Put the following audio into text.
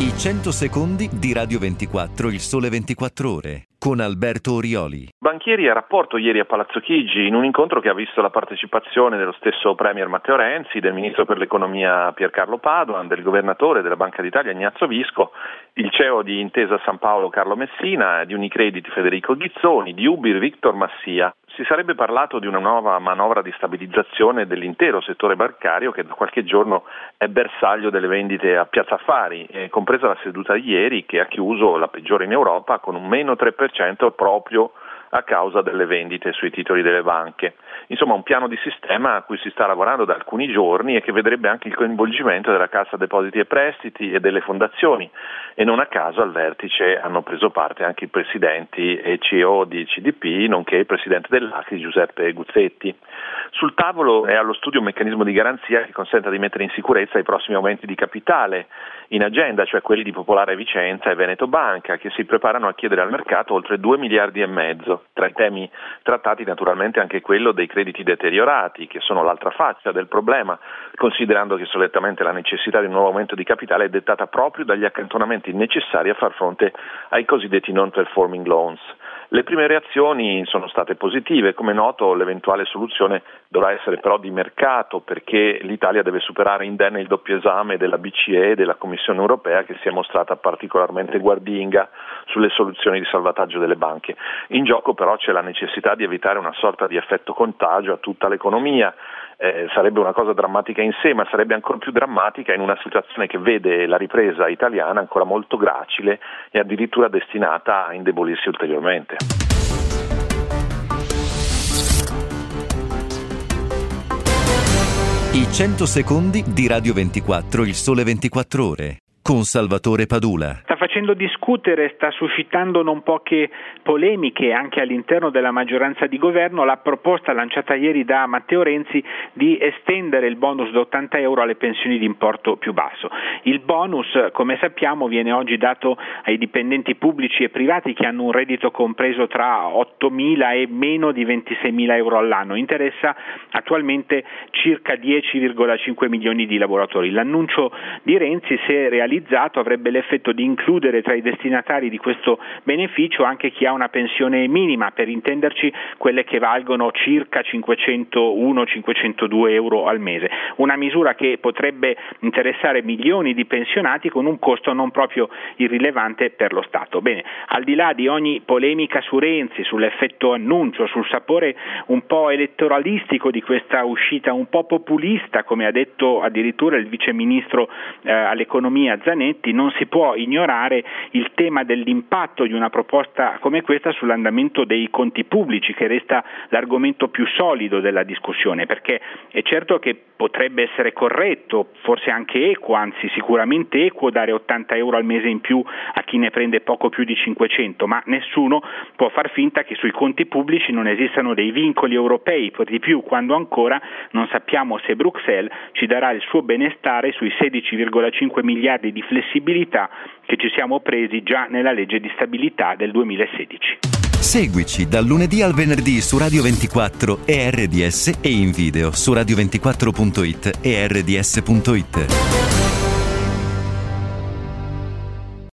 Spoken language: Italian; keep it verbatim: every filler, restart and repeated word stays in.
I cento secondi di Radio ventiquattro, il Sole ventiquattro Ore, con Alberto Orioli. Banchieri a rapporto ieri a Palazzo Chigi, in un incontro che ha visto la partecipazione dello stesso Premier Matteo Renzi, del Ministro per l'Economia Piercarlo Padoan, del Governatore della Banca d'Italia Ignazio Visco, il C E O di Intesa San Paolo Carlo Messina, di Unicredit Federico Ghizzoni, di Ubir Victor Massia. Si sarebbe parlato di una nuova manovra di stabilizzazione dell'intero settore bancario che da qualche giorno è bersaglio delle vendite a Piazza Affari, eh, compresa la seduta di ieri che ha chiuso la peggiore in Europa con un meno tre per cento proprio a causa delle vendite sui titoli delle banche. Insomma, un piano di sistema a cui si sta lavorando da alcuni giorni e che vedrebbe anche il coinvolgimento della Cassa Depositi e Prestiti e delle fondazioni, e non a caso al vertice hanno preso parte anche i presidenti e C E O di C D P, nonché il presidente dell'A C I Giuseppe Guzzetti. Sul tavolo è allo studio un meccanismo di garanzia che consenta di mettere in sicurezza i prossimi aumenti di capitale in agenda, cioè quelli di Popolare Vicenza e Veneto Banca, che si preparano a chiedere al mercato oltre due miliardi e mezzo. Tra i temi trattati naturalmente anche quello dei crediti deteriorati, che sono l'altra faccia del problema, considerando che solitamente la necessità di un nuovo aumento di capitale è dettata proprio dagli accantonamenti necessari a far fronte ai cosiddetti non performing loans. Le prime reazioni sono state positive, come noto l'eventuale soluzione dovrà essere però di mercato, perché l'Italia deve superare indenne il doppio esame della B C E e della Commissione europea, che si è mostrata particolarmente guardinga sulle soluzioni di salvataggio delle banche. In gioco però c'è la necessità di evitare una sorta di effetto contagio a tutta l'economia. Eh, sarebbe una cosa drammatica in sé, ma sarebbe ancora più drammatica in una situazione che vede la ripresa italiana ancora molto gracile e addirittura destinata a indebolirsi ulteriormente. I cento secondi di Radio ventiquattro, il Sole ventiquattro Ore, con Salvatore Padula. Sta facendo discutere, sta suscitando non poche polemiche anche all'interno della maggioranza di governo la proposta lanciata ieri da Matteo Renzi di estendere il bonus da ottanta euro alle pensioni di importo più basso. Il bonus, come sappiamo, viene oggi dato ai dipendenti pubblici e privati che hanno un reddito compreso tra ottomila e meno di ventiseimila euro all'anno. Interessa attualmente circa dieci virgola cinque milioni di lavoratori. L'annuncio di Renzi, se realizzato, avrebbe l'effetto di includere tra i destinatari di questo beneficio anche chi ha una pensione minima, per intenderci quelle che valgono circa cinquecentouno cinquecentodue euro al mese. Una misura che potrebbe interessare milioni di pensionati con un costo non proprio irrilevante per lo Stato. Bene, al di là di ogni polemica su Renzi, sull'effetto annuncio, sul sapore un po' elettoralistico di questa uscita, un po' populista, come ha detto addirittura il vice ministro eh, all'economia Zanetti, non si può ignorare il tema dell'impatto di una proposta come questa sull'andamento dei conti pubblici, che resta l'argomento più solido della discussione, perché è certo che potrebbe essere corretto, forse anche equo, anzi sicuramente equo, dare ottanta euro al mese in più a chi ne prende poco più di cinquecento, ma nessuno può far finta che sui conti pubblici non esistano dei vincoli europei, per di più quando ancora non sappiamo se Bruxelles ci darà il suo benestare sui sedici virgola cinque miliardi di flessibilità che ci siamo presi già nella legge di stabilità del duemilasedici. Seguici dal lunedì al venerdì su Radio ventiquattro e R D S e in video su radio ventiquattro punto it e R D S punto it.